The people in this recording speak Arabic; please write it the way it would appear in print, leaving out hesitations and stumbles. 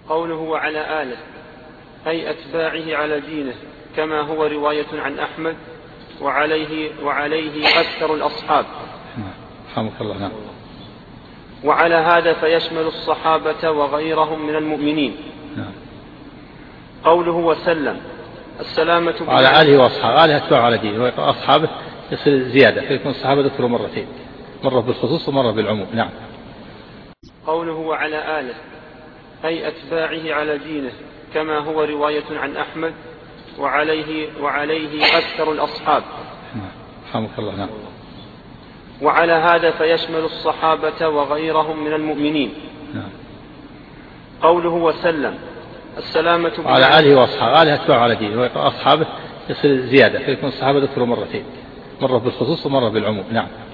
قوله وعلى آله أي أتباعه على دينه، كما هو رواية عن أحمد وعليه أكثر الأصحاب. رحمك الله. نعم. وعلى هذا فيشمل الصحابة وغيرهم من المؤمنين. نعم. قوله وسلم السلامة على آله وأصحابه، آله أتباعه على دينه، وأصحابه يصير زيادة، فيكون الصحابة ذكروا مرتين، مرة بالخصوص ومرة بالعموم. نعم. قوله وعلى آله أي أتباعه على دينه، كما هو رواية عن أحمد وعليه أكثر الأصحاب. رحمك الله. نعم. وعلى هذا فيشمل الصحابة وغيرهم من المؤمنين. نعم. قوله وسلم السلامة على آله وأصحابه، آله أتباعه على دينه، وأصحابه يصير زيادة، فيكون الصحابة ذكروا مرتين، مرة بالخصوص ومرة بالعموم. نعم.